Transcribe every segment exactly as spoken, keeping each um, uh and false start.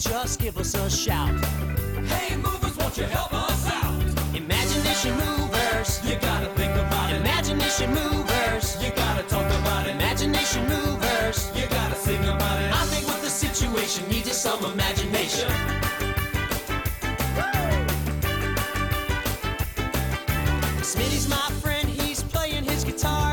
just give us a shout. Hey movers, won't you help us out? Imagination movers, You gotta think about it. imagination movers, You gotta talk about it. imagination movers. You gotta sing about it. I think what the situation needs is some imagination. Smitty's my friend, he's playing his guitar.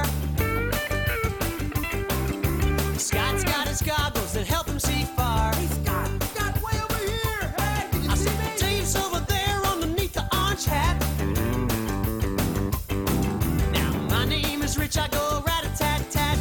Scott's got his goggles that help him see far. Hey, Scott, Scott, way over here. Hey, can you I see said, me? Dave's over there underneath the orange hat. Now, my name is Rich, I go rat-a-tat-tat.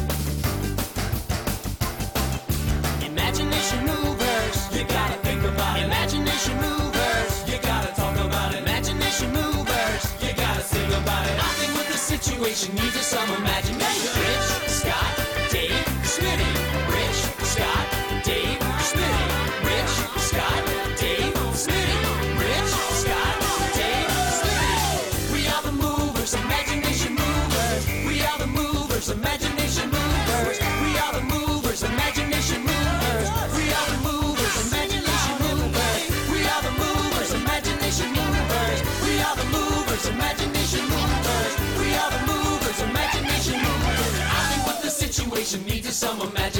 Imagination movers, You gotta think about it. imagination movers, You gotta talk about it. imagination movers. You gotta sing about it. I think what the situation needs is some imagination. Rich, Scott, Dave, Smitty. Rich, Scott, Dave, Smitty. Rich, Scott, Dave, Smitty. Rich, Scott, Dave, Smitty. We are the movers, imagination movers. We are the movers, imagination movers. We are the movers, imagination movers. We are the movers, imagination movers. We are the movers, imagination movers. We are the movers, imagination movers. We are the movers, imagination movers. I think what the situation needs is some imagination.